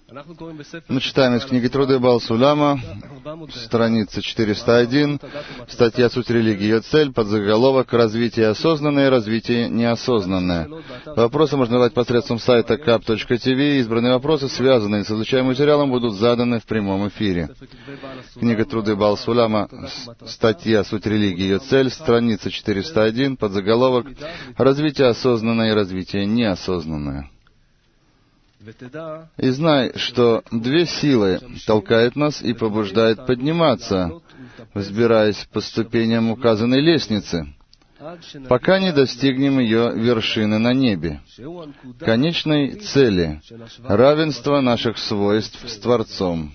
Мы читаем из книги Труды Баал Сулама, страница 401, статья «Суть религии. Ее цель», подзаголовок «Развитие осознанное и развитие неосознанное». Вопросы можно задать посредством сайта kap.tv. Избранные вопросы, связанные с изучаемым материалом, будут заданы в прямом эфире. Книга Труды Баал Сулама, статья «Суть религии. Ее цель», страница 401, подзаголовок «Развитие осознанное и развитие неосознанное». И знай, что две силы толкают нас и побуждают подниматься, взбираясь по ступеням указанной лестницы, пока не достигнем ее вершины на небе, конечной цели, равенства наших свойств с Творцом.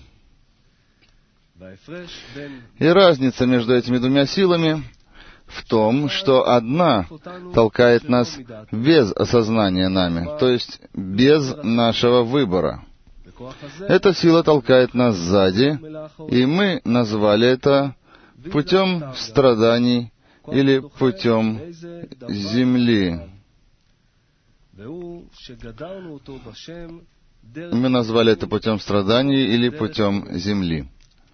И разница между этими двумя силами в том, что одна толкает нас без осознания нами, то есть без нашего выбора. Эта сила толкает нас сзади, и мы назвали это путем страданий или путем земли. Мы назвали это путем страданий или путем земли.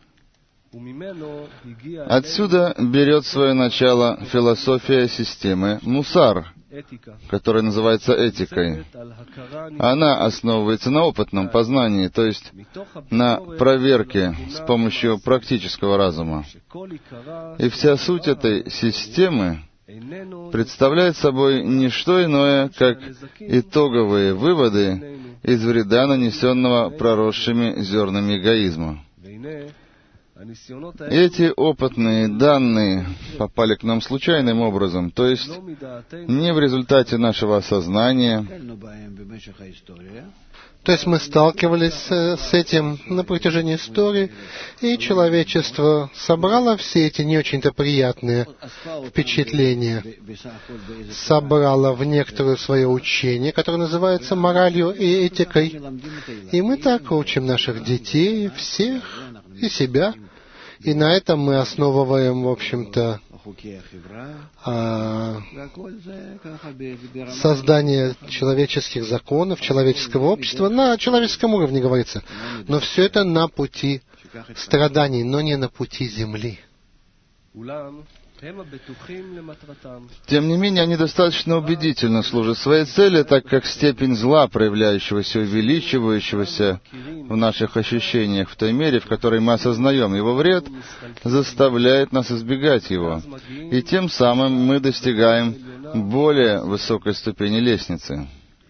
Отсюда берет свое начало философия системы мусар, которая называется этикой. Она основывается на опытном познании, то есть на проверке с помощью практического разума. И вся суть этой системы представляет собой не что иное, как итоговые выводы из вреда, нанесенного проросшими зернами эгоизма. Эти опытные данные попали к нам случайным образом, то есть не в результате нашего осознания. То есть мы сталкивались с этим на протяжении истории, и человечество собрало все эти не очень-то приятные впечатления, собрало в некоторое свое учение, которое называется моралью и этикой. И мы так учим наших детей, всех и себя. И на этом мы основываем, в общем-то, создание человеческих законов, человеческого общества. На человеческом уровне говорится. Но все это на пути страданий, но не на пути земли. Тем не менее, они достаточно убедительно служат своей цели, так как степень зла, проявляющегося, увеличивающегося в наших ощущениях в той мере, в которой мы осознаем его вред, заставляет нас избегать его. И тем самым мы достигаем более высокой ступени лестницы.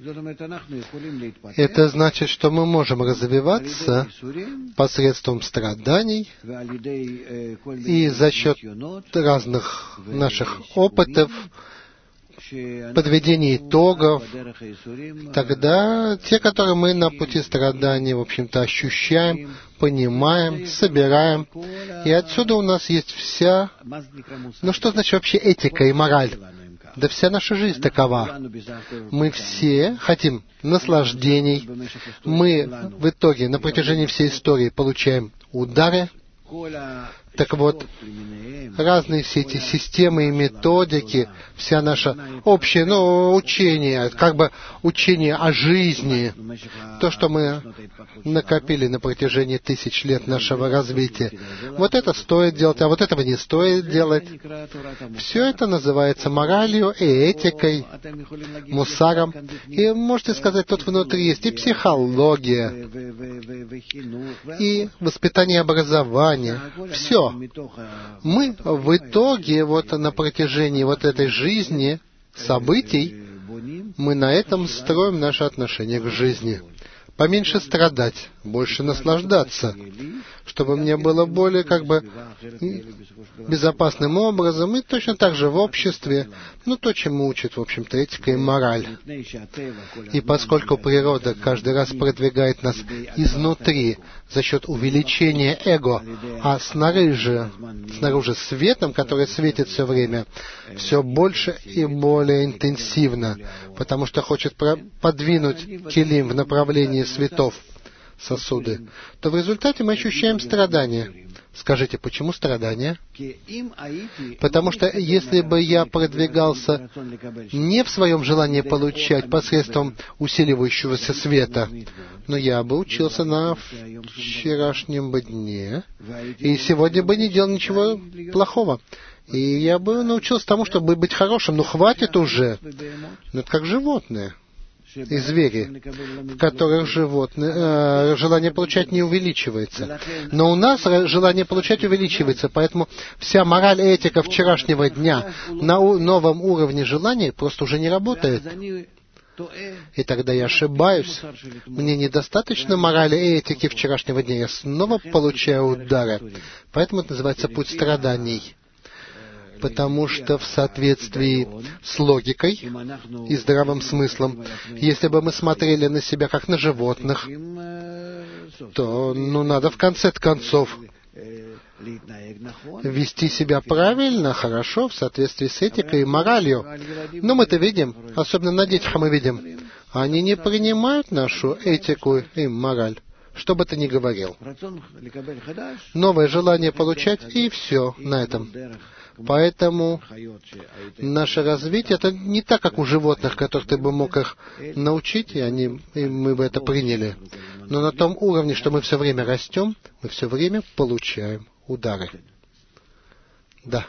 Это значит, что мы можем развиваться посредством страданий и за счет разных наших опытов, подведения итогов. Тогда те, которые мы на пути страданий, в общем-то, ощущаем, понимаем, собираем. И отсюда у нас есть вся... Ну, что значит вообще этика и мораль? Да вся наша жизнь такова. Мы все хотим наслаждений. Мы в итоге на протяжении всей истории получаем удары. Так вот, разные все эти системы и методики, вся наша общее, учение, как бы учение о жизни, то, что мы накопили на протяжении тысяч лет нашего развития, вот это стоит делать, а вот этого не стоит делать. Все это называется моралью и этикой, мусаром. И, можете сказать, тут внутри есть и психология, и воспитание и образование. Все. Мы в итоге вот на протяжении вот этой жизни, событий, мы на этом строим наше отношение к жизни. Поменьше страдать, больше наслаждаться, чтобы мне было более как бы безопасным образом, и точно так же в обществе, то, чему учит, в общем-то, этика и мораль. И поскольку природа каждый раз продвигает нас изнутри за счет увеличения эго, а снаружи светом, который светит все время, все больше и более интенсивно, потому что хочет подвинуть килим в направлении светов сосуды, то в результате мы ощущаем страдания. Скажите, почему страдания? Потому что если бы я продвигался не в своем желании получать посредством усиливающегося света, но я бы учился на вчерашнем бы дне, и сегодня бы не делал ничего плохого. И я бы научился тому, чтобы быть хорошим. Ну, хватит уже. Ну, это как животные и звери, в которых желание получать не увеличивается. Но у нас желание получать увеличивается, поэтому вся мораль и этика вчерашнего дня на новом уровне желания просто уже не работает. И тогда я ошибаюсь. Мне недостаточно морали и этики вчерашнего дня. Я снова получаю удары. Поэтому это называется путь страданий. Потому что в соответствии с логикой и здравым смыслом, если бы мы смотрели на себя как на животных, то надо в конце концов вести себя правильно, хорошо, в соответствии с этикой и моралью. Но мы это видим, особенно на детях мы видим. Они не принимают нашу этику и мораль, что бы ты ни говорил. Новое желание получать, и все на этом. Поэтому наше развитие, это не так, как у животных, которых ты бы мог их научить, и мы бы это приняли. Но на том уровне, что мы все время растем, мы все время получаем удары. Да.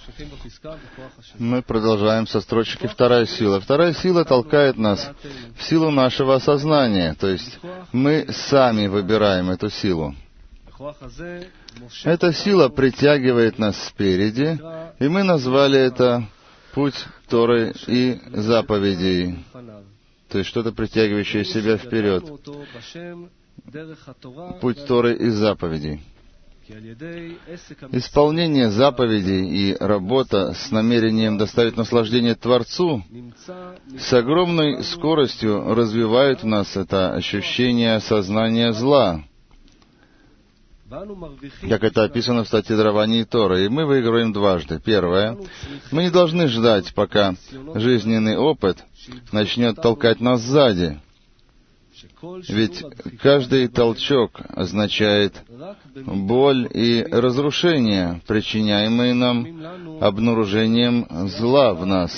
Мы продолжаем со строчки «Вторая сила». Вторая сила толкает нас в силу нашего осознания, то есть мы сами выбираем эту силу. Эта сила притягивает нас спереди, и мы назвали это путь Торы и заповедей, то есть что-то притягивающее себя вперед. Путь Торы и заповедей. Исполнение заповедей и работа с намерением доставить наслаждение Творцу с огромной скоростью развивают в нас это ощущение осознания зла, как это описано в статье «Дарование Торы». И мы выигрываем дважды. Первое. Мы не должны ждать, пока жизненный опыт начнет толкать нас сзади. Ведь каждый толчок означает боль и разрушение, причиняемые нам обнаружением зла в нас.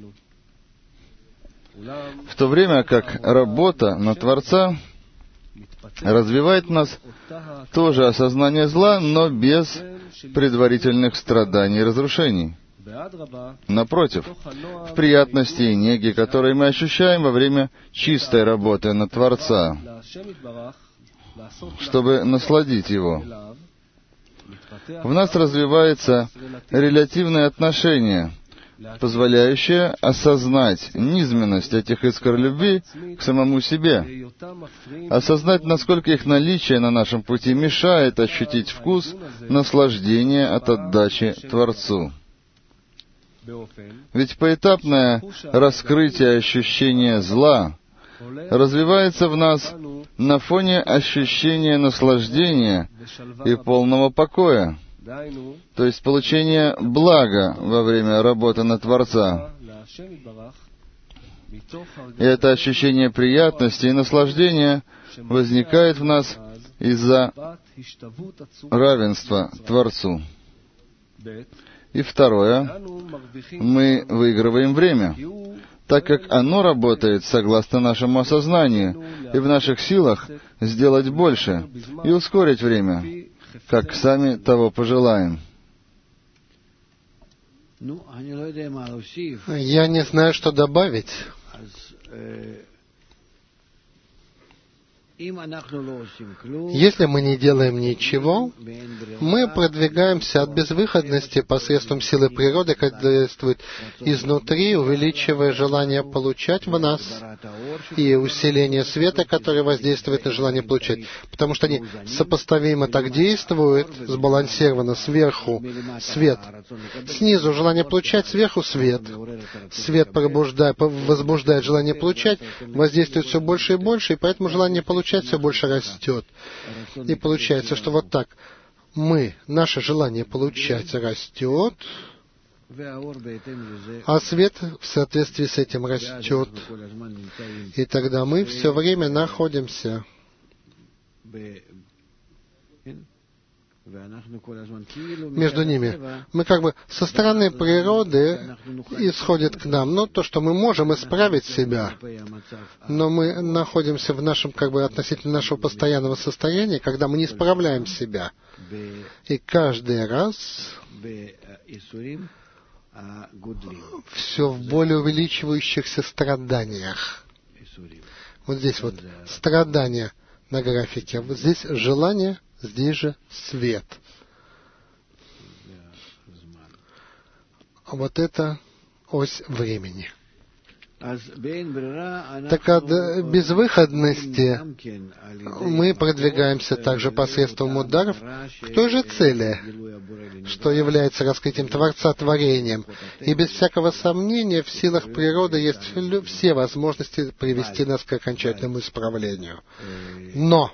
В то время как работа на Творца развивает в нас тоже осознание зла, но без предварительных страданий и разрушений. Напротив, в приятности и неге, которые мы ощущаем во время чистой работы на Творца, чтобы насладить Его. В нас развивается релятивное отношение, позволяющее осознать низменность этих искр любви к самому себе, осознать, насколько их наличие на нашем пути мешает ощутить вкус наслаждения от отдачи Творцу. Ведь поэтапное раскрытие ощущения зла развивается в нас на фоне ощущения наслаждения и полного покоя, то есть получения блага во время работы на Творца. И это ощущение приятности и наслаждения возникает в нас из-за равенства Творцу. И второе, мы выигрываем время, так как оно работает согласно нашему осознанию, и в наших силах сделать больше и ускорить время, как сами того пожелаем. Я не знаю, что добавить. Если мы не делаем ничего, мы продвигаемся от безвыходности посредством силы природы, которая действует изнутри, увеличивая желание получать в нас, и усиление света, которое воздействует на желание получать. Потому что они сопоставимо так действуют, сбалансировано сверху свет, снизу желание получать, сверху свет. Свет возбуждает желание получать, воздействует все больше и больше, и поэтому желание получать все больше растет. И получается, что вот так наше желание получать растет, а свет в соответствии с этим растет. И тогда мы все время находимся между ними. Мы как бы со стороны природы исходит к нам, но то, что мы можем исправить себя, но мы находимся в нашем, как бы относительно нашего постоянного состояния, когда мы не исправляем себя. И каждый раз все в более увеличивающихся страданиях. Вот здесь вот страдания на графике, вот здесь желание, здесь же свет. Вот это ось времени. Так от безвыходности мы продвигаемся также посредством ударов к той же цели, что является раскрытием Творца творением. И без всякого сомнения в силах природы есть все возможности привести нас к окончательному исправлению. Но,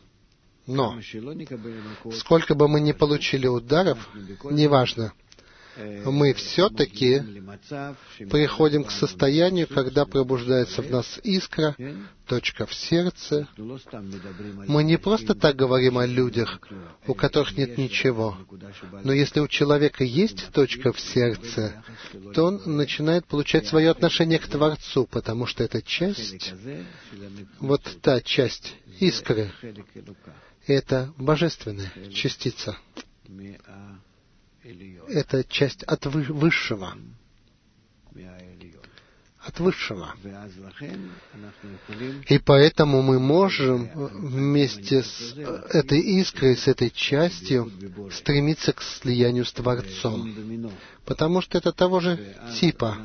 сколько бы мы ни получили ударов, неважно, мы все-таки приходим к состоянию, когда пробуждается в нас искра, точка в сердце. Мы не просто так говорим о людях, у которых нет ничего. Но если у человека есть точка в сердце, то он начинает получать свое отношение к Творцу, потому что эта часть, вот та часть искры, это божественная частица. Это часть от Высшего. От Высшего. И поэтому мы можем вместе с этой искрой, с этой частью стремиться к слиянию с Творцом. Потому что это того же типа.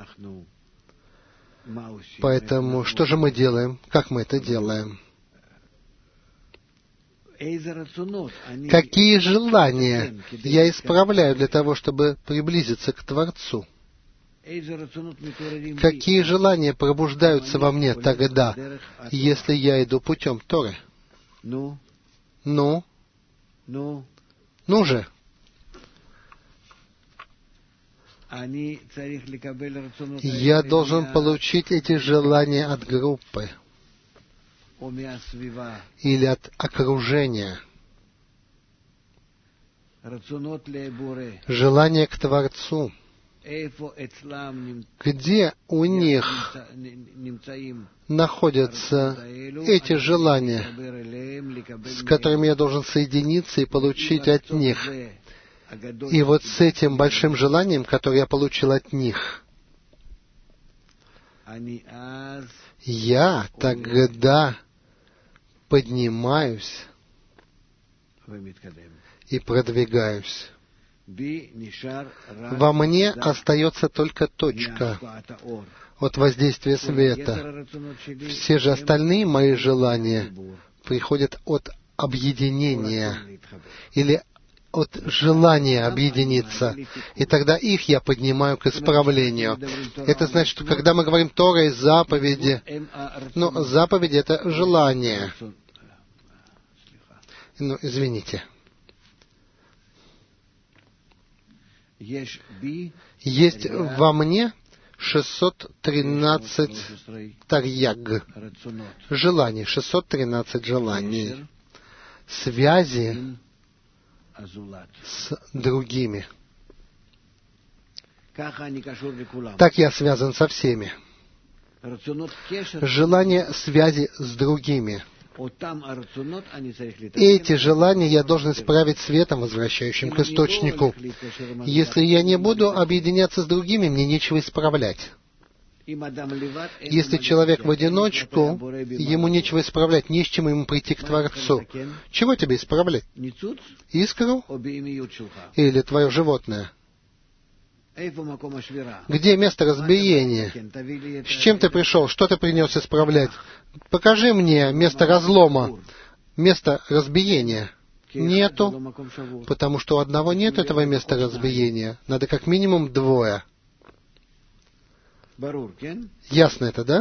Поэтому что же мы делаем? Как мы это делаем? Какие желания я исправляю для того, чтобы приблизиться к Творцу? Какие желания пробуждаются во мне тогда, если я иду путем Торы? Ну же! Я должен получить эти желания от группы или от окружения. Желание к Творцу. Где у них находятся эти желания, с которыми я должен соединиться и получить от них? И вот с этим большим желанием, которое я получил от них, я тогда поднимаюсь и продвигаюсь. Во мне остается только точка от воздействия света. Все же остальные мои желания приходят от объединения или от желания объединиться. И тогда их я поднимаю к исправлению. Это значит, что когда мы говорим Тора и заповеди, заповеди — это желание. Извините. Есть во мне 613 тарьяг, желаний, 613 желаний, связи с другими. Так я связан со всеми. Желание связи с другими. Эти желания я должен исправить светом, возвращающим к источнику. Если я не буду объединяться с другими, мне нечего исправлять. Если человек в одиночку, ему нечего исправлять, не с чем ему прийти к Творцу. Чего тебе исправлять? Искру? Или твое животное? Где место разбиения? С чем ты пришел? Что ты принес исправлять? Покажи мне место разлома, место разбиения. Нету, потому что у одного нет этого места разбиения. Надо как минимум двое. Ясно это, да?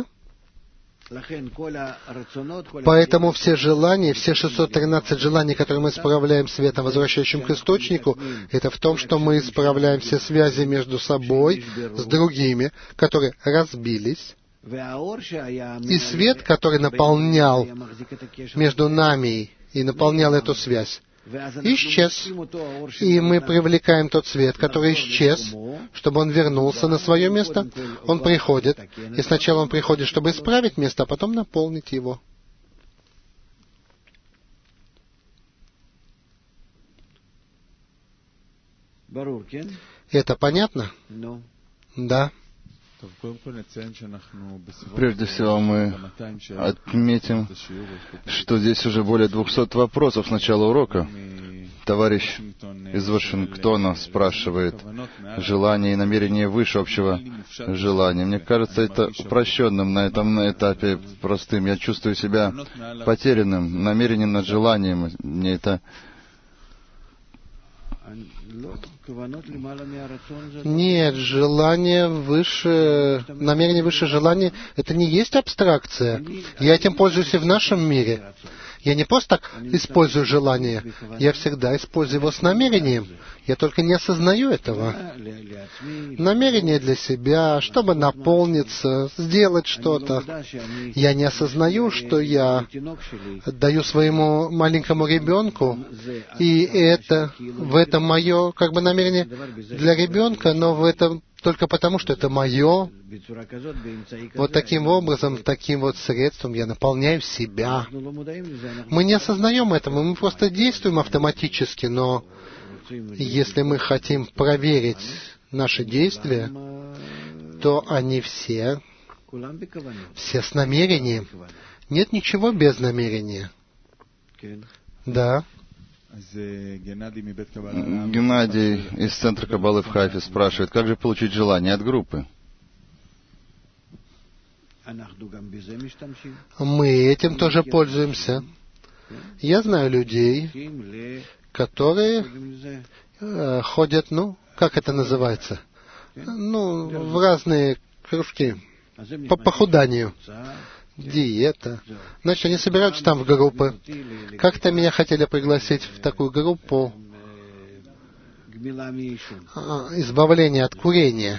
Поэтому все желания, все 613 желаний, которые мы исправляем светом, возвращающим к источнику, это в том, что мы исправляем все связи между собой, с другими, которые разбились. И свет, который наполнял между нами и наполнял эту связь, исчез. И мы привлекаем тот свет, который исчез, чтобы он вернулся на свое место. Он приходит, и сначала он приходит, чтобы исправить место, а потом наполнить его. Это понятно? Да. Прежде всего мы отметим, что здесь уже более 200 вопросов с начала урока. Товарищ из Вашингтона спрашивает желание и намерение выше общего желания. Мне кажется, это упрощенным на этом этапе простым. Я чувствую себя потерянным, намерением над желанием. Мне это... Нет, желание выше, намерение выше желания, это не есть абстракция. Я этим пользуюсь и в нашем мире. Я не просто так использую желание, я всегда использую его с намерением. Я только не осознаю этого. Намерение для себя, чтобы наполниться, сделать что-то. Я не осознаю, что я даю своему маленькому ребенку, и в этом мое намерение для ребенка, но в этом только потому, что это мое. Вот таким образом, таким вот средством я наполняю себя. Мы не осознаем этого, мы просто действуем автоматически, но если мы хотим проверить наши действия, то они все с намерением. Нет ничего без намерения. Да. Геннадий из Центра Каббалы в Хайфе спрашивает, как же получить желание от группы? Мы этим тоже пользуемся. Я знаю людей, которые ходят, как это называется? В разные кружки по похуданию. Диета. Значит, они собираются там в группы. Как-то меня хотели пригласить в такую группу избавления от курения.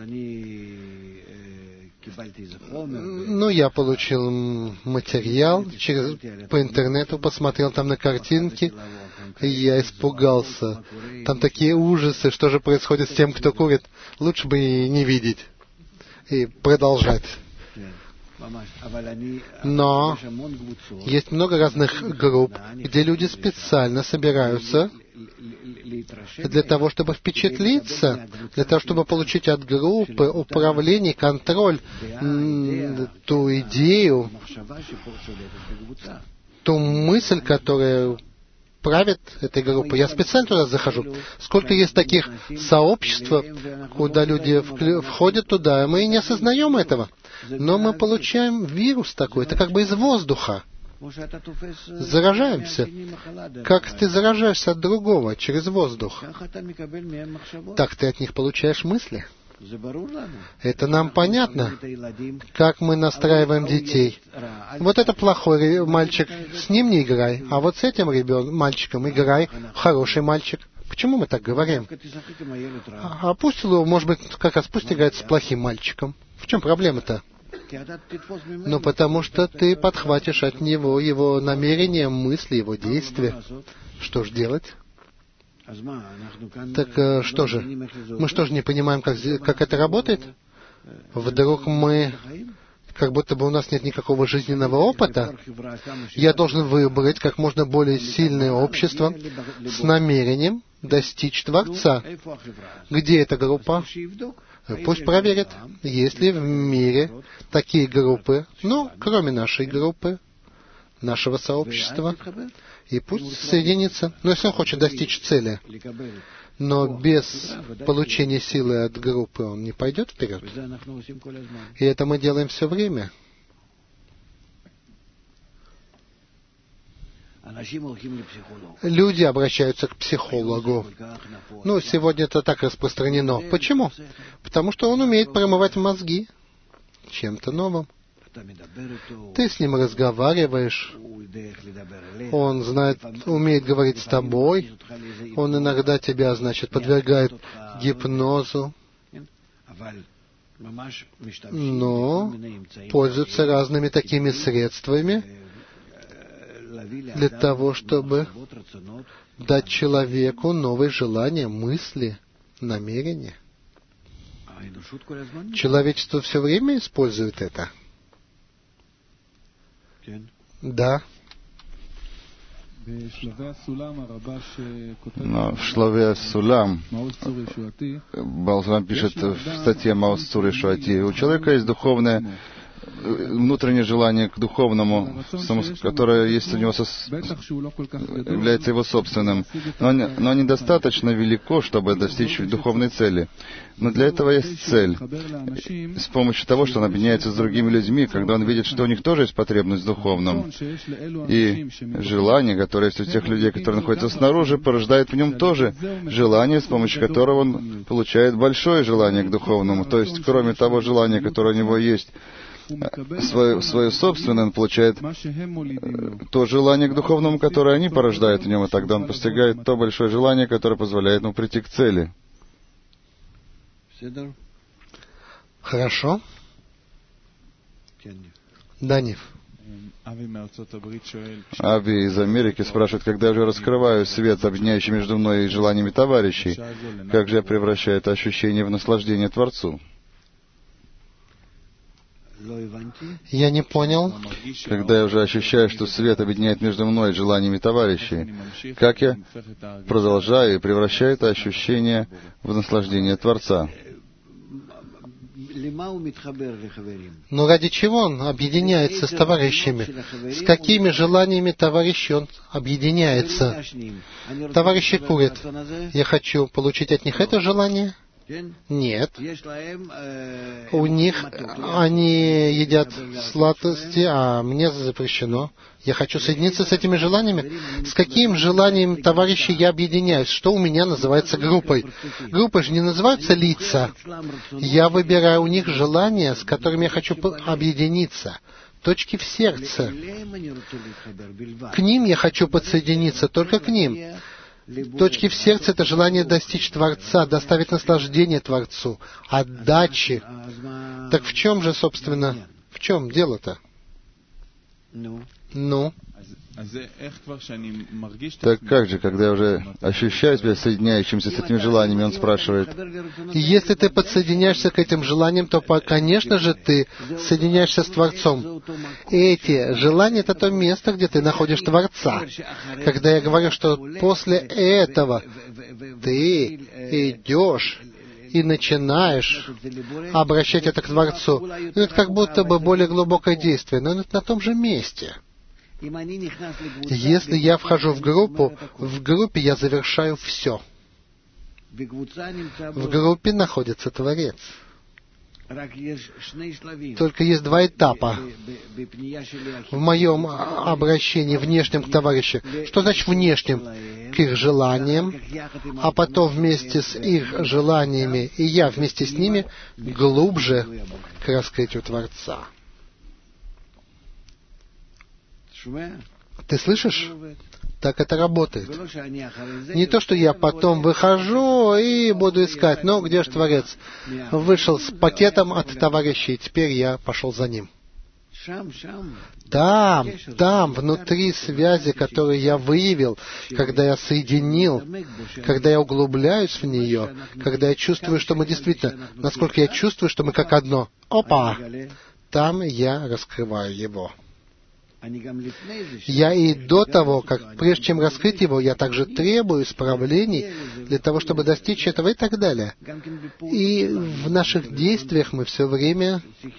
Я получил материал по интернету, посмотрел там на картинки, и я испугался. Там такие ужасы, что же происходит с тем, кто курит. Лучше бы и не видеть. И продолжать. Но есть много разных групп, где люди специально собираются для того, чтобы впечатлиться, для того, чтобы получить от группы управление, контроль, ту идею, ту мысль, которая правит этой группой. Я специально туда захожу. Сколько есть таких сообществ, куда люди входят туда, и мы не осознаем этого. Но мы получаем вирус такой, это как бы из воздуха. Заражаемся. Как ты заражаешься от другого через воздух, так ты от них получаешь мысли. Это нам понятно, как мы настраиваем детей. Вот это плохой мальчик, с ним не играй, а вот с этим мальчиком играй, хороший мальчик. Почему мы так говорим? А пусть, может быть, как раз пусть играет с плохим мальчиком. В чем проблема-то? Потому что ты подхватишь от него его намерения, мысли, его действия. Что ж делать? Так что же? Мы что же не понимаем, как это работает? Вдруг мы, как будто бы у нас нет никакого жизненного опыта. Я должен выбрать как можно более сильное общество с намерением достичь Творца. Где эта группа? Пусть проверят, есть ли в мире такие группы, кроме нашей группы, нашего сообщества, и пусть соединится. Если он хочет достичь цели, но без получения силы от группы он не пойдет вперед. И это мы делаем все время. Люди обращаются к психологу. Сегодня это так распространено. Почему? Потому что он умеет промывать мозги чем-то новым. Ты с ним разговариваешь. Он умеет говорить с тобой. Он иногда тебя, подвергает гипнозу. Но пользуется разными такими средствами для того, чтобы дать человеку новые желания, мысли, намерения. Человечество все время использует это. Да. Но в Шлаве Сулам Балзрам пишет в статье Маос Цур Ешуати: у человека есть духовное, внутреннее желание к духовному, которое есть у него, является его собственным, но недостаточно велико, чтобы достичь духовной цели. Но для этого есть цель. С помощью того, что он объединяется с другими людьми, когда он видит, что у них тоже есть потребность в духовном, и желание, которое есть у тех людей, которые находятся снаружи, порождает в нем тоже желание, с помощью которого он получает большое желание к духовному. То есть, кроме того желания, которое у него есть, свое собственное, он получает то желание к духовному, которое они порождают в нем, и тогда он постигает то большое желание, которое позволяет ему прийти к цели. Хорошо. Данив. Ави из Америки спрашивает: когда я же раскрываю свет, объединяющий между мной и желаниями товарищей, как же я превращаю это ощущение в наслаждение Творцу? Я не понял. Когда я уже ощущаю, что свет объединяет между мной и желаниями товарищей, как я продолжаю и превращаю это ощущение в наслаждение Творца? Но ради чего он объединяется с товарищами? С какими желаниями товарищей он объединяется? Товарищи курят. Я хочу получить от них это желание? Нет. У них они едят сладости, а мне запрещено. Я хочу соединиться с этими желаниями. С каким желанием товарищей я объединяюсь? Что у меня называется группой? Группой же не называются лица. Я выбираю у них желания, с которыми я хочу объединиться. Точки в сердце. К ним я хочу подсоединиться, только к ним. Точки в сердце — это желание достичь Творца, доставить наслаждение Творцу, отдачи. Так в чем же, собственно, в чем дело-то? Ну? Так как же, когда я уже ощущаю себя соединяющимся с этими желаниями, он спрашивает: если ты подсоединяешься к этим желаниям, то, конечно же, ты соединяешься с Творцом. Эти желания — это то место, где ты находишь Творца. Когда я говорю, что после этого ты идешь и начинаешь обращать это к Творцу, это как будто бы более глубокое действие, но это на том же месте. Если я вхожу в группе я завершаю все. В группе находится Творец. Только есть два этапа в моем обращении внешнем к товарищам. Что значит внешнем? К их желаниям, а потом вместе с их желаниями, и я вместе с ними, глубже к раскрытию Творца. Ты слышишь? Так это работает. Не то, что я потом выхожу и буду искать, но где же Творец? Вышел с пакетом от товарищей, теперь я пошел за ним. Там, внутри связи, которую я выявил, когда я соединил, когда я углубляюсь в нее, когда я чувствую, что мы действительно, насколько я чувствую, что мы как одно. Опа! Там я раскрываю его. Я и до того, прежде чем раскрыть его, я также требую исправлений для того, чтобы достичь этого и так далее. И в наших действиях мы все время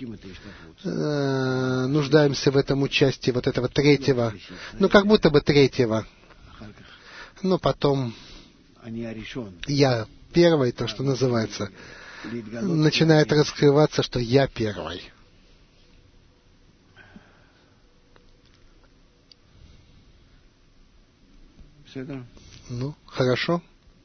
нуждаемся в этом участии, вот этого третьего, как будто бы третьего. Но потом я первый, то, что называется, начинает раскрываться, что я первый. Хорошо.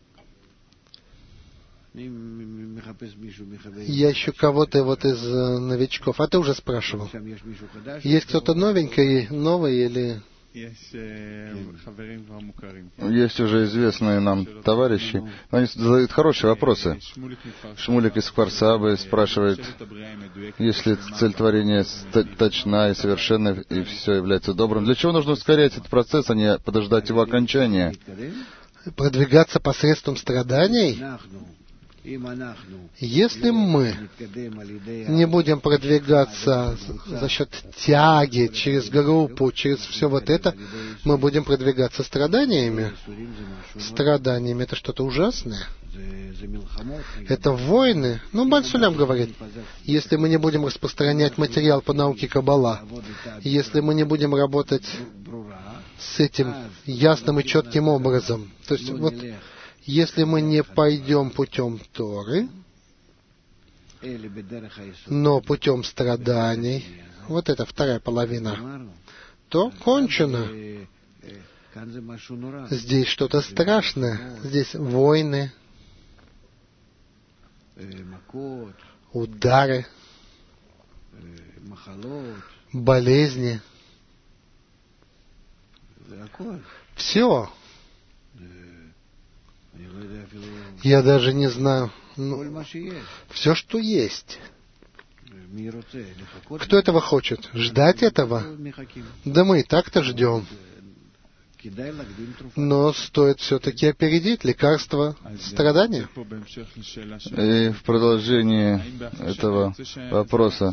Я ищу кого-то из новичков. А ты уже спрашивал. Есть кто-то новый или... Есть уже известные нам товарищи, они задают хорошие вопросы. Шмулик из Кфар-Сабы спрашивает, если цель творения точна и совершенна, и все является добрым, для чего нужно ускорять этот процесс, а не подождать его окончания? Продвигаться посредством страданий? Если мы не будем продвигаться за счет тяги, через группу, через все вот это, мы будем продвигаться страданиями. Страданиями — это что-то ужасное. Это войны. Баль-Сулям говорит, если мы не будем распространять материал по науке Каббала, если мы не будем работать с этим ясным и четким образом, то есть вот если мы не пойдем путем Торы, но путем страданий, вот это вторая половина, то кончено. Здесь что-то страшное. Здесь войны, удары, болезни. Все. Я даже не знаю. Все, что есть. Кто этого хочет? Ждать этого? Да мы и так-то ждем. Но стоит все-таки опередить лекарство страдания. И в продолжении этого вопроса,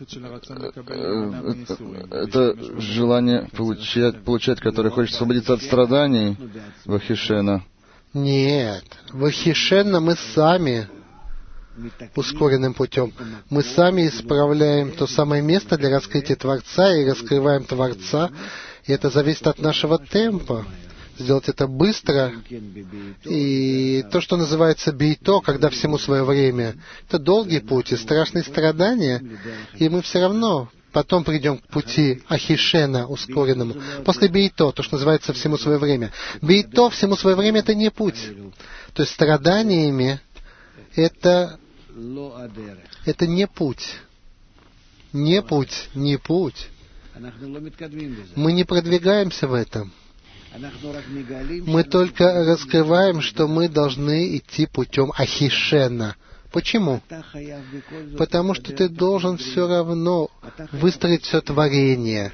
это желание получать, которое хочет освободиться от страданий Вахишена. Нет, Вахишена мы сами ускоренным путем. Мы сами исправляем то самое место для раскрытия Творца и раскрываем Творца. И это зависит от нашего темпа. Сделать это быстро. И то, что называется бейто, когда всему свое время, это долгий путь и страшные страдания. И мы все равно потом придем к пути Ахишена ускоренному. После бейто, то, что называется всему свое время. Бейто всему свое время — это не путь. То есть страданиями это не путь. Не путь, не путь. Мы не продвигаемся в этом. Мы только раскрываем, что мы должны идти путем Ахишена. Почему? Потому что ты должен все равно выстроить все творение.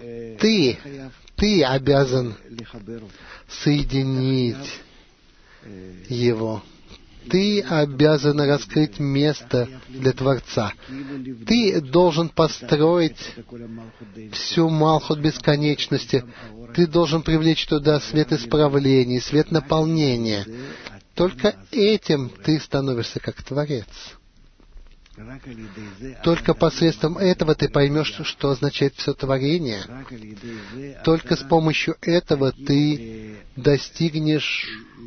Ты обязан соединить его. Ты обязан раскрыть место для Творца. Ты должен построить всю Малхут бесконечности. Ты должен привлечь туда свет исправления, свет наполнения. Только этим ты становишься как Творец. Только посредством этого ты поймешь, что означает все творение. Только с помощью этого ты достигнешь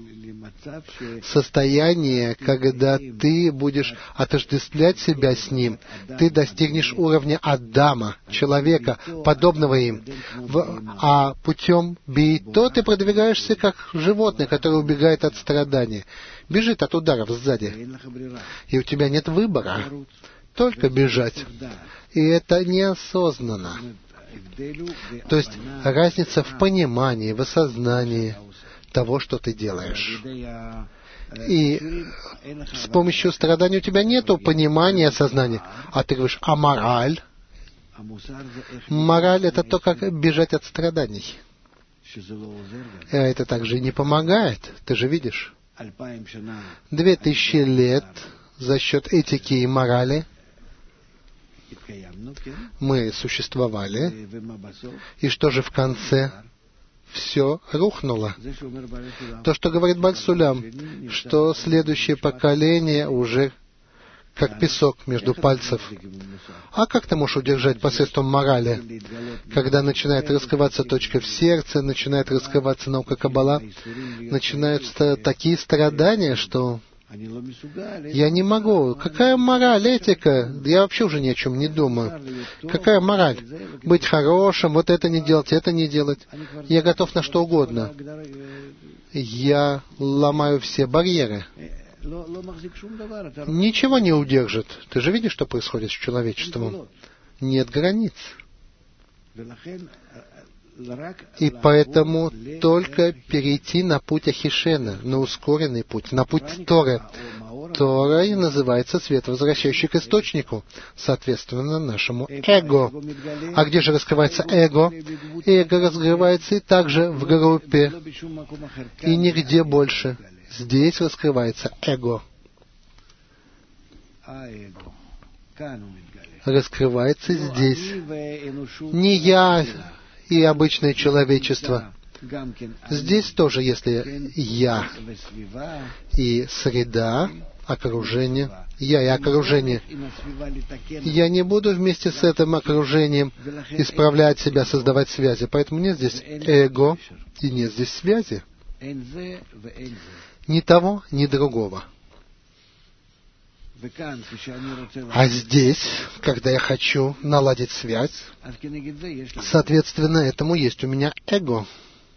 состояние, когда ты будешь отождествлять себя с ним, ты достигнешь уровня Адама, человека, подобного им. А путем бейто ты продвигаешься как животное, которое убегает от страдания, бежит от ударов сзади. И у тебя нет выбора, только бежать. И это неосознанно. То есть разница в понимании, в осознании того, что ты делаешь. И с помощью страданий у тебя нет понимания, осознания. А ты говоришь, а мораль? Мораль — это то, как бежать от страданий. А это также и не помогает. Ты же видишь. 2000 лет за счет этики и морали мы существовали. И что же в конце? Все рухнуло. То, что говорит Баль-Сулям, что следующее поколение уже как песок между пальцев. А как ты можешь удержать посредством морали, когда начинает раскрываться точка в сердце, начинает раскрываться наука Каббала, начинаются такие страдания, что я не могу. Какая мораль, этика? Я вообще уже ни о чем не думаю. Какая мораль? Быть хорошим, вот это не делать, это не делать. Я готов на что угодно. Я ломаю все барьеры. Ничего не удержит. Ты же видишь, что происходит с человечеством? Нет границ. И поэтому только перейти на путь Ахишена, на ускоренный путь, на путь Торы. Тора и называется свет, возвращающий к источнику, соответственно, нашему эго. А где же раскрывается эго? Эго раскрывается и также в группе, и нигде больше. Здесь раскрывается эго. Раскрывается здесь. Не я и обычное человечество. Здесь тоже, если я и среда, окружение, я и окружение, я не буду вместе с этим окружением исправлять себя, создавать связи. Поэтому нет здесь эго и нет здесь связи. Ни того, ни другого. А здесь, когда я хочу наладить связь, соответственно, этому есть у меня эго.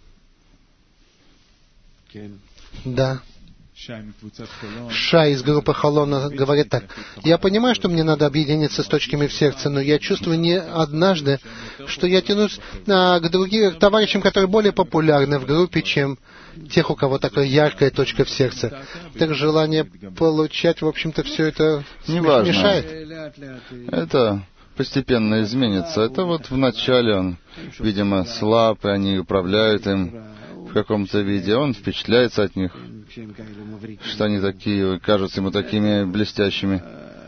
Да. Шай из группы Холона говорит так. Я понимаю, что мне надо объединиться с точками в сердце, но я чувствую не однажды, что я тянусь к другим товарищам, которые более популярны в группе, чем тех, у кого такая яркая точка в сердце. Так желание получать, в общем-то, все это мешает. Это постепенно изменится. Это вот вначале он, видимо, слаб, и они управляют им в каком-то виде. Он впечатляется от них, что они такие, кажутся ему такими блестящими.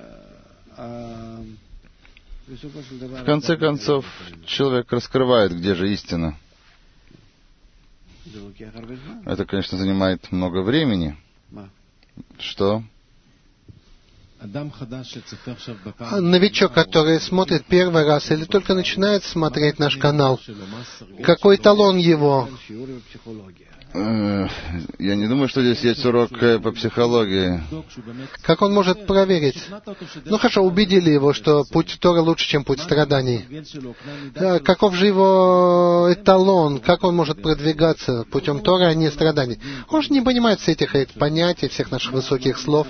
В конце концов, человек раскрывает, где же истина. Это, конечно, занимает много времени. Что? Новичок, который смотрит первый раз или только начинает смотреть наш канал, какой эталон его? Я не думаю, что здесь есть урок по психологии. Как он может проверить? Ну хорошо, убедили его, что путь Тора лучше, чем путь страданий. Каков же его эталон? Как он может продвигаться путем Тора, а не страданий? Он же не понимает всех этих понятий, всех наших высоких слов.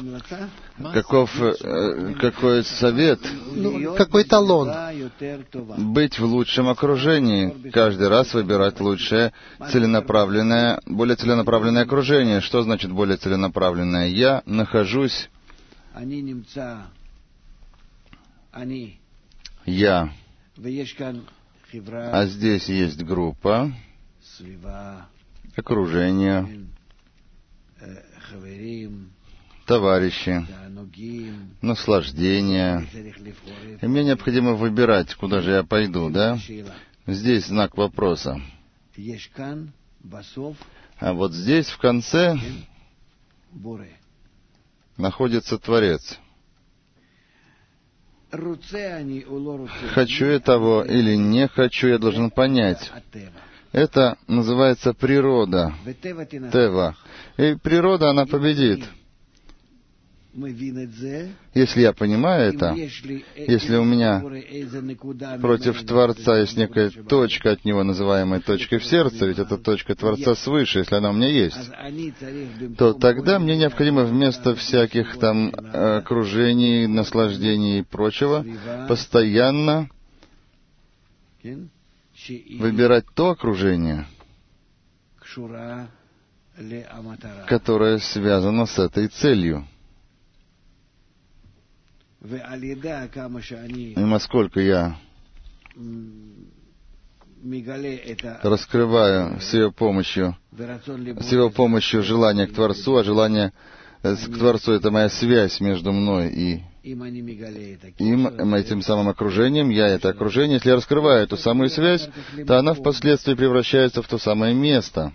Какой совет? Какой эталон? Быть в лучшем окружении. Каждый раз выбирать лучшее, более целенаправленное окружение. Что значит более целенаправленное? Я нахожусь... Я. А здесь есть группа, окружение, товарищи, наслаждение. И мне необходимо выбирать, куда же я пойду, да? Здесь знак вопроса. А вот здесь, в конце, находится Творец. Хочу я того или не хочу, я должен понять. Это называется природа, тева. И природа, она победит. Если я понимаю это, если у меня против Творца есть некая точка от Него, называемая точкой в сердце, ведь это точка Творца свыше, если она у меня есть, то тогда мне необходимо вместо всяких там окружений, наслаждений и прочего постоянно выбирать то окружение, которое связано с этой целью. И насколько я раскрываю с его помощью желание к Творцу, а желание к Творцу — это моя связь между мной и этим самым окружением, я это окружение. Если я раскрываю эту самую связь, то она впоследствии превращается в то самое место.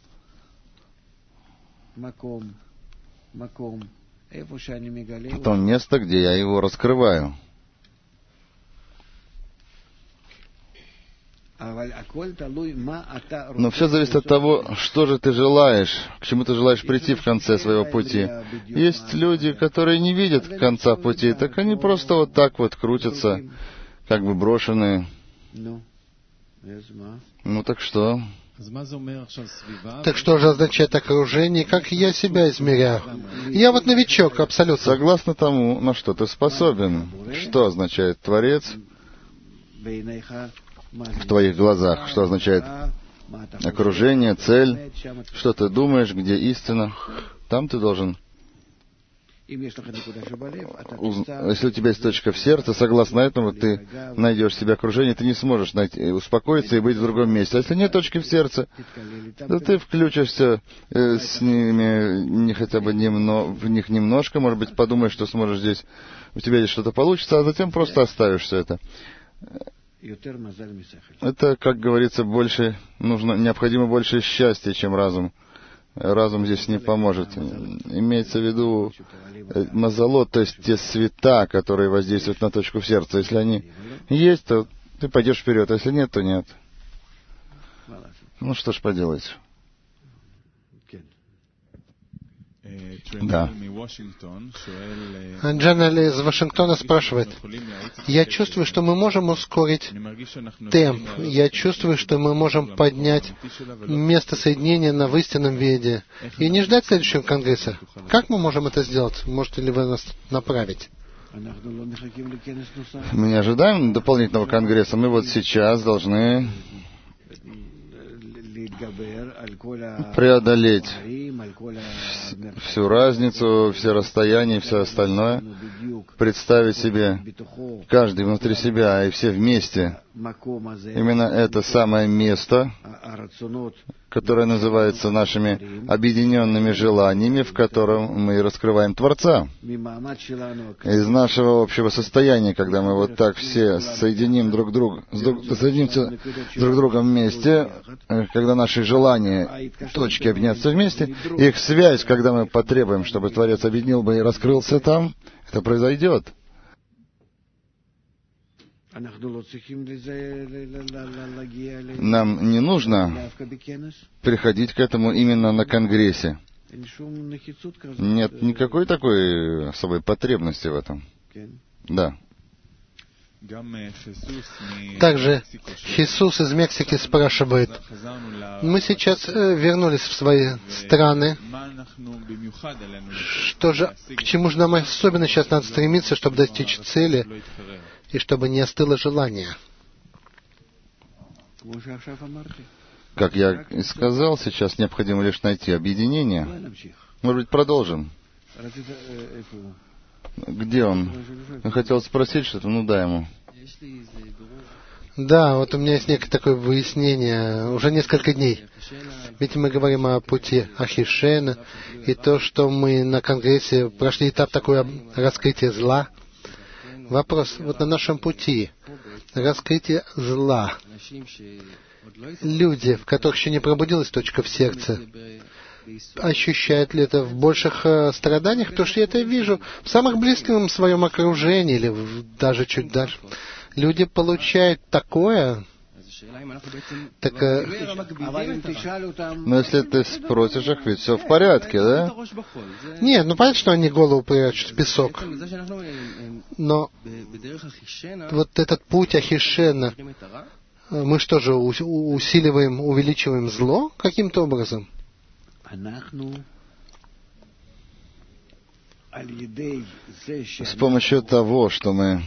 То место, где я его раскрываю. Но все зависит от того, что же ты желаешь, к чему ты желаешь прийти в конце своего пути. Есть люди, которые не видят конца пути, так они просто вот так вот крутятся, как бы брошенные. Ну так что? Так что же означает окружение, как я себя измеряю? Я вот новичок, абсолютно. Согласно тому, на что ты способен. Что означает Творец в твоих глазах, что означает окружение, цель, что ты думаешь, где истина. Там ты должен... Если у тебя есть точка в сердце, согласно этому ты найдешь себе окружение, ты не сможешь успокоиться и быть в другом месте. А если нет точки в сердце, то ты включишься с ними не хотя бы в них немножко, может быть, подумаешь, что сможешь здесь, у тебя здесь что-то получится, а затем просто оставишь все это. Это, как говорится, необходимо больше счастья, чем разум. Разум здесь не поможет. Имеется в виду мазалот, то есть те света, которые воздействуют на точку в сердце. Если они есть, то ты пойдешь вперед, а если нет, то нет. Ну что ж поделать. Да. Джанали из Вашингтона спрашивает: я чувствую, что мы можем ускорить темп. Я чувствую, что мы можем поднять место соединения на в истинном виде. И не ждать следующего конгресса. Как мы можем это сделать? Можете ли вы нас направить? Мы не ожидаем дополнительного конгресса. Мы вот сейчас должны преодолеть всю разницу, все расстояния и все остальное, представить себе, каждый внутри себя и все вместе, именно это самое место, которое называется нашими объединенными желаниями, в котором мы раскрываем Творца. Из нашего общего состояния, когда мы вот так все соединимся друг с другом вместе, когда наши желания, точки объединятся вместе, их связь, когда мы потребуем, чтобы Творец объединил бы и раскрылся там, это произойдет. Нам не нужно приходить к этому именно на Конгрессе. Нет никакой такой особой потребности в этом. Да. Также Хисус из Мексики спрашивает: мы сейчас вернулись в свои страны. Что же, к чему же нам особенно сейчас надо стремиться, чтобы достичь цели и чтобы не остыло желание? Как я и сказал, сейчас необходимо лишь найти объединение. Может быть, продолжим? Где он? Он хотел спросить что-то, ну дай ему. Да, вот у меня есть некое такое выяснение уже несколько дней. Ведь мы говорим о пути Ахишена, и то, что мы на Конгрессе прошли этап такое раскрытие зла. Вопрос, вот на нашем пути раскрытие зла. Люди, в которых еще не пробудилась точка в сердце, ощущают ли это в больших страданиях? Потому что я это вижу в самых близком своем окружении, или даже чуть дальше. Люди получают такое. Так, но если ты спросишь их, ведь все в порядке, да? Нет, ну понятно, что они голову прячут в песок. Но вот этот путь Ахишена, мы что же, усиливаем, увеличиваем зло каким-то образом? С помощью того, что мы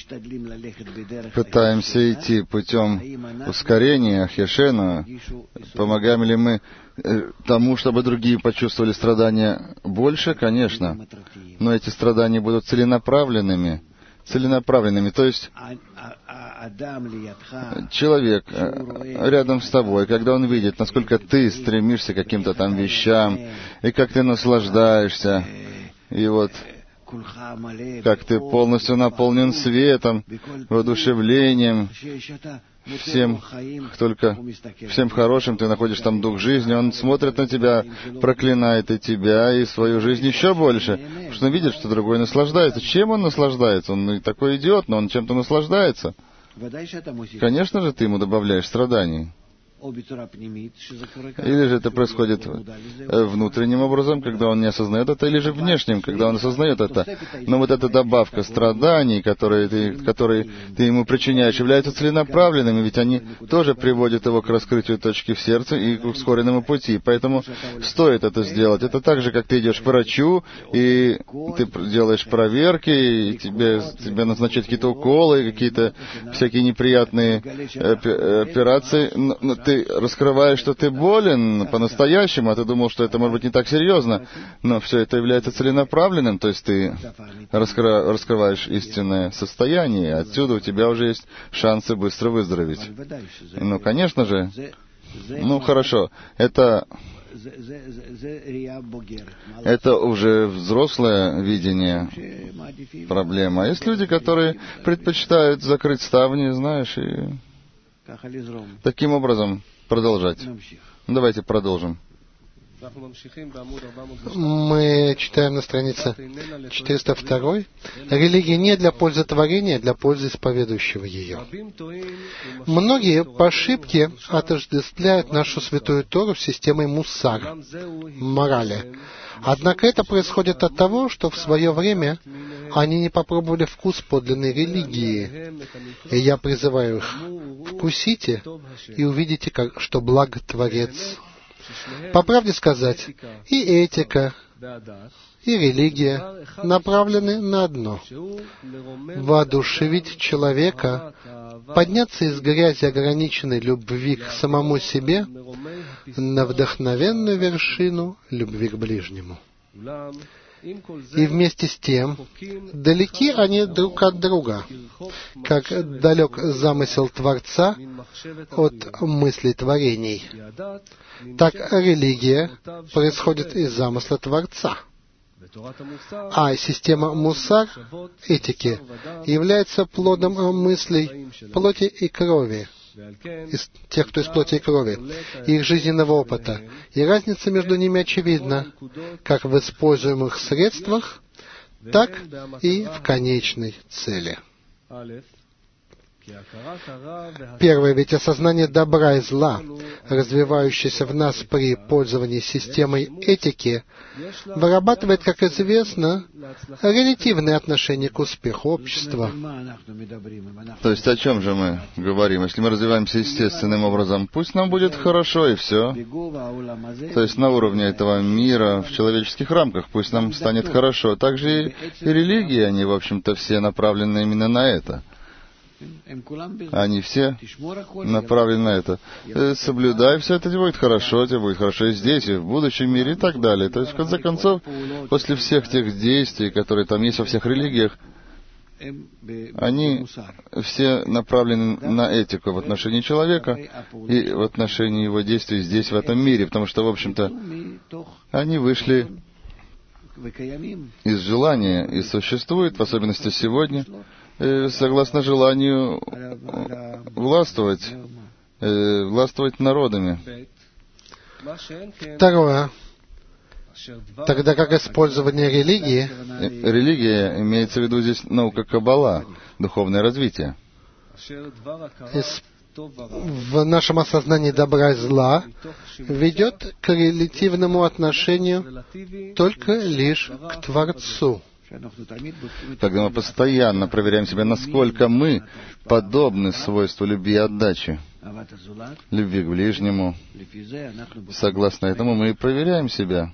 пытаемся идти путем ускорения Ахишена, помогаем ли мы тому, чтобы другие почувствовали страдания больше? Конечно. Но эти страдания будут целенаправленными. То есть человек рядом с тобой, когда он видит, насколько ты стремишься к каким-то там вещам, и как ты наслаждаешься, и вот как ты полностью наполнен светом, воодушевлением, всем хорошим, ты находишь там дух жизни, он смотрит на тебя, проклинает и тебя, и свою жизнь еще больше, потому что он видит, что другой наслаждается. Чем он наслаждается? Он такой идиот, но он чем-то наслаждается. Конечно же, ты ему добавляешь страданий. Или же это происходит внутренним образом, когда он не осознает это, или же внешним, когда он осознает это. Но вот эта добавка страданий, которые ты ему причиняешь, являются целенаправленными, ведь они тоже приводят его к раскрытию точки в сердце и к ускоренному пути. Поэтому стоит это сделать. Это так же, как ты идешь к врачу, и ты делаешь проверки, и тебе назначают какие-то уколы, какие-то всякие неприятные операции, но ты раскрываешь, что ты болен по-настоящему, а ты думал, что это может быть не так серьезно, но все это является целенаправленным, то есть ты раскрываешь истинное состояние, и отсюда у тебя уже есть шансы быстро выздороветь. Ну, конечно же, хорошо, это уже взрослое видение проблемы. А есть люди, которые предпочитают закрыть ставни, знаешь, и таким образом продолжать. Давайте продолжим. Мы читаем на странице 402. Религия не для пользы творения, а для пользы исповедующего ее. Многие по ошибке отождествляют нашу святую Тору с системой муссар, морали. Однако это происходит от того, что в свое время они не попробовали вкус подлинной религии. И я призываю их: вкусите и увидите, что благ Творец. По правде сказать, и этика, и религия направлены на одно — воодушевить человека, подняться из грязи ограниченной любви к самому себе на вдохновенную вершину любви к ближнему. И вместе с тем, далеки они друг от друга, как далек замысел Творца от мыслей творений. Так религия происходит из замысла Творца. А система муссар, этики, является плодом мыслей плоти и крови, из тех, кто из плоти и крови, их жизненного опыта. И разница между ними очевидна, как в используемых средствах, так и в конечной цели. Первое, ведь осознание добра и зла, развивающееся в нас при пользовании системой этики, вырабатывает, как известно, релятивное отношение к успеху общества. То есть о чем же мы говорим? Если мы развиваемся естественным образом, пусть нам будет хорошо и все. То есть на уровне этого мира, в человеческих рамках, пусть нам станет хорошо. Также и религии, они, в общем-то, все направлены именно на это. Они все направлены на это. Соблюдай, все это тебе будет хорошо и здесь, и в будущем мире, и так далее. То есть, в конце концов, после всех тех действий, которые там есть во всех религиях, они все направлены на этику в отношении человека и в отношении его действий здесь, в этом мире, потому что, в общем-то, они вышли из желания и существуют, в особенности сегодня, согласно желанию властвовать народами. Второе. Тогда как использование религии... Религия, имеется в виду здесь наука Каббала, духовное развитие. В нашем осознании добра и зла ведет к релятивному отношению только лишь к Творцу. Тогда мы постоянно проверяем себя, насколько мы подобны свойству любви и отдачи, любви к ближнему. Согласно этому мы и проверяем себя.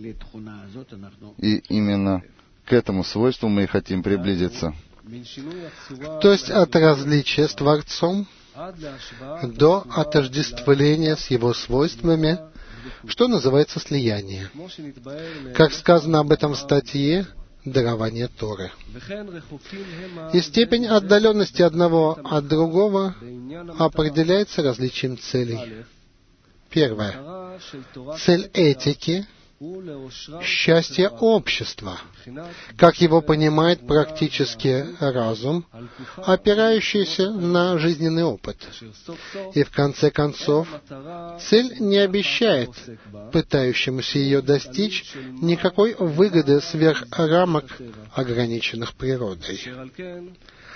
И именно к этому свойству мы и хотим приблизиться. То есть от различия с Творцом до отождествления с Его свойствами, что называется слияние. Как сказано об этом в статье «Дарование Торы». И степень отдаленности одного от другого определяется различием целей. Первое. Цель этики — счастье общества, как его понимает практически разум, опирающийся на жизненный опыт. И в конце концов, цель не обещает пытающемуся ее достичь никакой выгоды сверх рамок, ограниченных природой.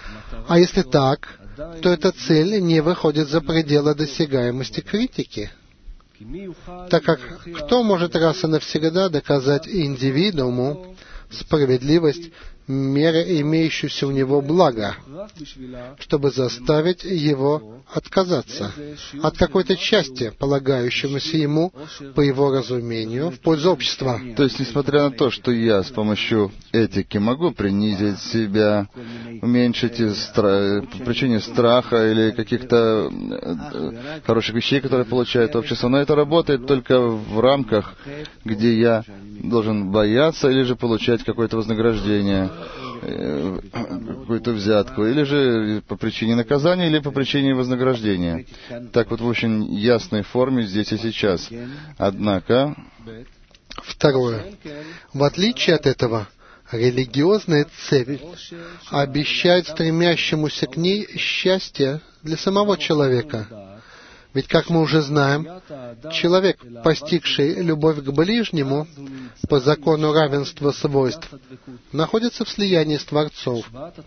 А если так, то эта цель не выходит за пределы досягаемости критики, так как кто может раз и навсегда доказать индивидууму справедливость меры имеющуюся у него блага, чтобы заставить его отказаться от какой-то части, полагающемуся ему, по его разумению, в пользу общества. То есть, несмотря на то, что я с помощью этики могу принизить себя, уменьшить по причине страха или каких-то хороших вещей, которые получает общество, но это работает только в рамках, где я должен бояться или же получать какое-то вознаграждение, какую-то взятку, или же по причине наказания, или по причине вознаграждения. Так вот в очень ясной форме здесь и сейчас. Однако... Второе. В отличие от этого, религиозная цель обещает стремящемуся к ней счастье для самого человека. Ведь, как мы уже знаем, человек, постигший любовь к ближнему по закону равенства свойств, находится в слиянии с Творцом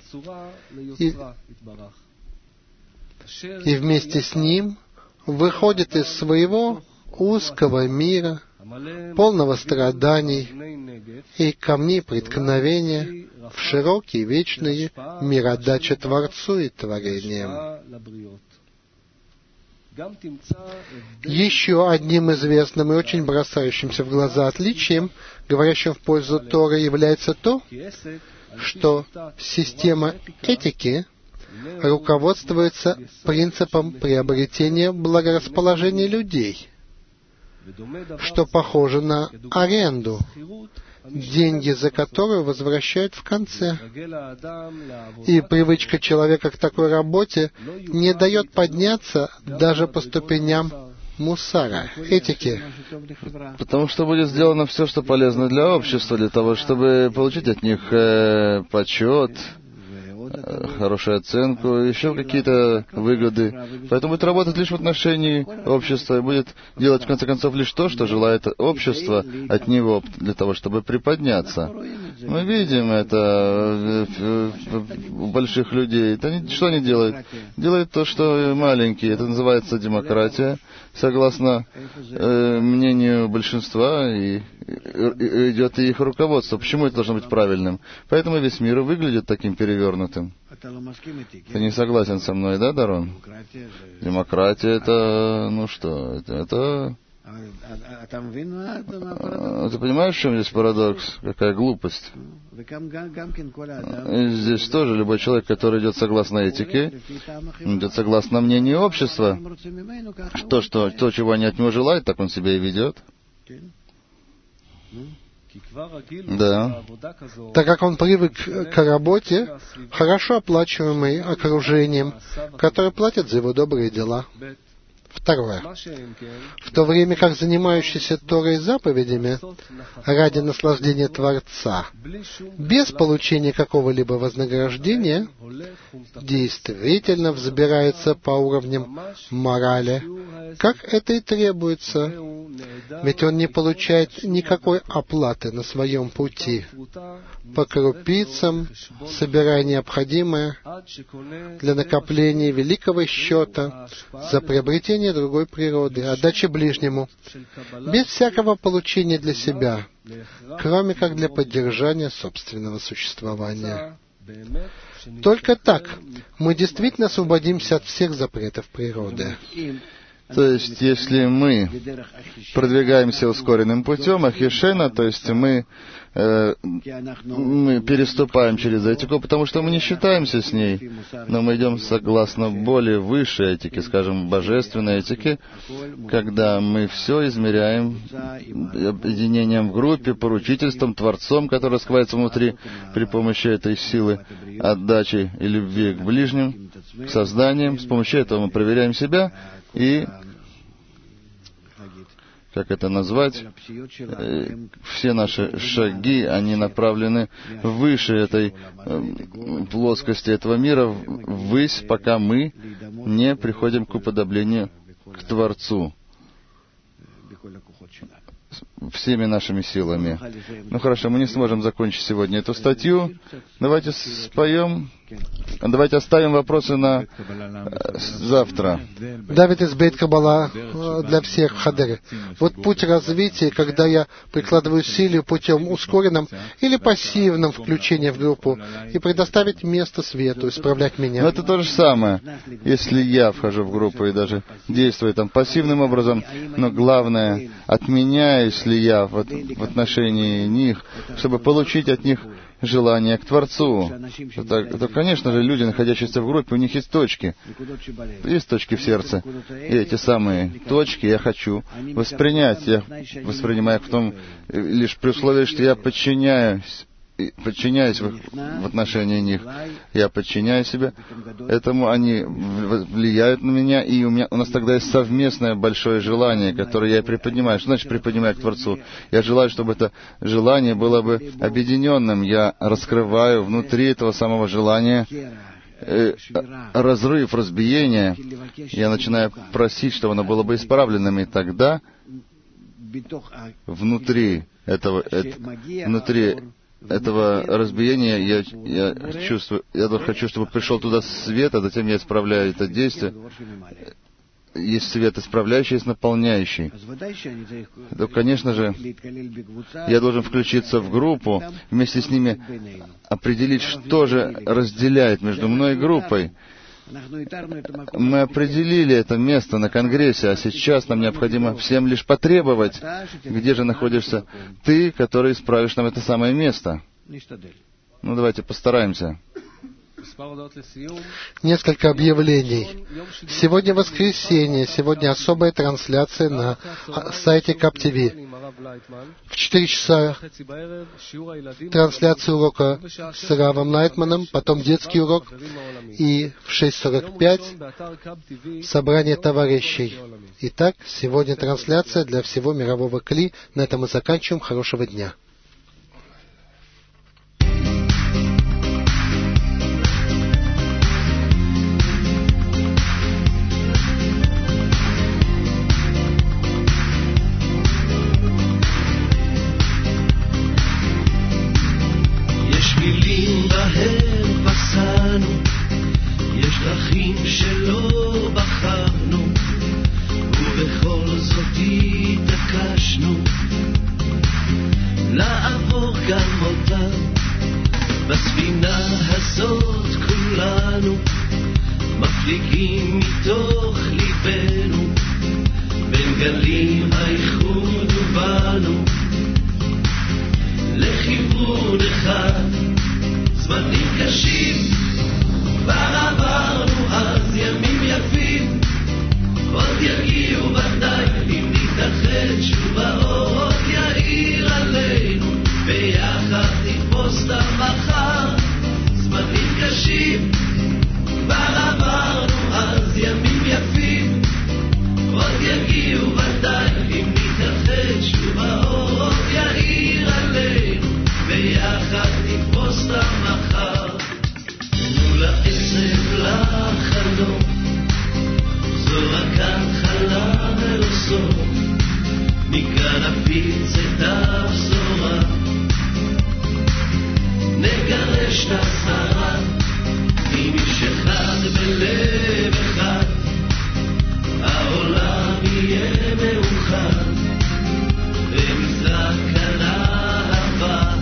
и вместе с ним выходит из своего узкого мира, полного страданий и камней преткновения, в широкий вечный мир отдачи Творцу и творениям. Еще одним известным и очень бросающимся в глаза отличием, говорящим в пользу Торы, является то, что система этики руководствуется принципом приобретения благорасположения людей, что похоже на аренду, деньги за которую возвращают в конце. И привычка человека к такой работе не дает подняться даже по ступеням мусара, этики. Потому что будет сделано все, что полезно для общества, для того, чтобы получить от них почет, хорошую оценку, еще какие-то выгоды. Поэтому будет работать лишь в отношении общества и будет делать, в конце концов, лишь то, что желает общество от него, для того, чтобы приподняться. Мы видим это у больших людей. Что они делают? Делают то, что маленькие. Это называется демократия. Согласно мнению большинства, и идет и их руководство. Почему это должно быть правильным? Поэтому весь мир выглядит таким перевернутым. Ты не согласен со мной, да, Дарон? Демократия это, ну что, это... Ты понимаешь, в чем здесь парадокс? Какая глупость. И здесь тоже любой человек, который идет согласно этике, идет согласно мнению общества. То, чего они от него желают, так он себя и ведет. Да. Так как он привык к работе, хорошо оплачиваемой окружением, которое платит за его добрые дела. Второе. В то время как занимающийся Торой заповедями ради наслаждения Творца, без получения какого-либо вознаграждения, действительно взбирается по уровням морали, как это и требуется, ведь он не получает никакой оплаты на своем пути, по крупицам, собирая необходимое для накопления великого счета за приобретение другой природы, отдачи ближнему, без всякого получения для себя, кроме как для поддержания собственного существования. Только так мы действительно освободимся от всех запретов природы. То есть, если мы продвигаемся ускоренным путем, ахишена, то есть мы переступаем через этику, потому что мы не считаемся с ней, но мы идем согласно более высшей этике, скажем, божественной этике, когда мы все измеряем объединением в группе, поручительством, Творцом, который раскрывается внутри при помощи этой силы отдачи и любви к ближним, к созданиям. С помощью этого мы проверяем себя и, как это назвать, все наши шаги, они направлены выше этой плоскости этого мира, ввысь, пока мы не приходим к уподоблению к Творцу всеми нашими силами. Ну хорошо, мы не сможем закончить сегодня эту статью. Давайте споем. Давайте оставим вопросы на завтра. Давид из Бейт Каббала для всех в Хадере. Вот путь развития, когда я прикладываю усилия путем ускоренным или пассивным включения в группу и предоставить место свету, исправлять меня. Но это то же самое. Если я вхожу в группу и даже действую там пассивным образом, но главное, отменяюсь ли я в отношении них, чтобы получить от них желание к Творцу, то, конечно же, люди, находящиеся в группе, у них есть точки. Есть точки в сердце. И эти самые точки я хочу воспринять. Я воспринимаю их в том, лишь при условии, что я подчиняюсь в отношении них. Я подчиняю себя этому, они влияют на меня, и у нас тогда есть совместное большое желание, которое я приподнимаю. Что значит приподнимаю к Творцу? Я желаю, чтобы это желание было бы объединенным. Я раскрываю внутри этого самого желания разрыв, разбиение. Я начинаю просить, чтобы оно было бы исправленным, и тогда внутри этого разбиения я хочу, чтобы пришел туда свет, а затем я исправляю это действие. Есть свет исправляющий, есть наполняющий. То, конечно же, я должен включиться в группу, вместе с ними определить, что же разделяет между мной и группой. Мы определили это место на Конгрессе, а сейчас нам необходимо всем лишь потребовать, где же находишься ты, который исправишь нам это самое место. Ну, давайте постараемся. Несколько объявлений. Сегодня воскресенье, сегодня особая трансляция на сайте КАП-ТВ. В 4 часа трансляция урока с Равом Лайтманом, потом детский урок, и в 6:45 собрание товарищей. Итак, сегодня трансляция для всего мирового КЛИ. На этом мы заканчиваем. Хорошего дня. בספינה הזאת כולנו מפליגים מתוך ליבנו בין גלים האיחוד ובנו לכיוון אחד. זמנים קשים כבר עברנו אז, ימים יפים עוד יגיעו ודאי אם נתאחד שוב האור עוד יאיר עלינו ביחד נתפוס את המחר. זמנים קשים כבר עברנו אז, ימים יפים עוד יגיעו ודאי אם נתאחד שוב האור עוד יאיר עלינו ביחד נתפוס את המחר. תנו לעצב לחלום זו רק התחלה ולא סוף, מכאן נפיץ את הבשורה נגרש את הסערה עם איש אחד בלב אחד, העולם יהיה מאוחד ונזרק כאן אהבה,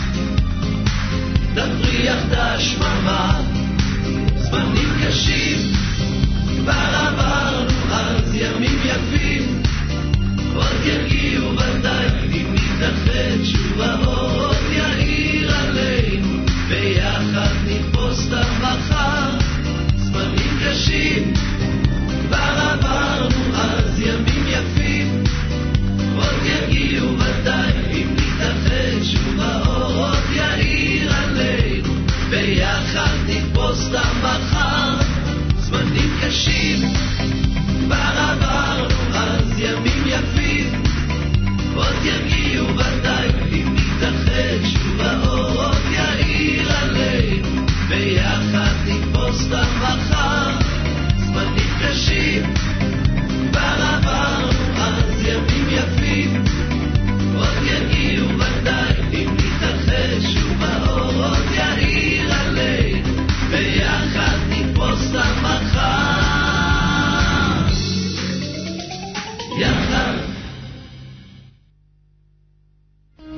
נפריח את השממה. זמנים קשים כבר עברנו אז, ימים יפים עוד יגיעו ודאי אם נתאחד שוב האור עוד יאיר עלינו ביחד נתפוס את המחר. זמנים קשים כבר עברנו אז, ימים יפים עוד יגיעו ודאי אם נתאחד שוב האור עוד יאיר עלינו ביחד נתפוס את המחר. זמנים קשים כבר עברנו אז, ימים יפים עוד יגיעו ודאי אם נתאחד שוב האור עוד יאיר עלינו ביחד נתפוס את המחר.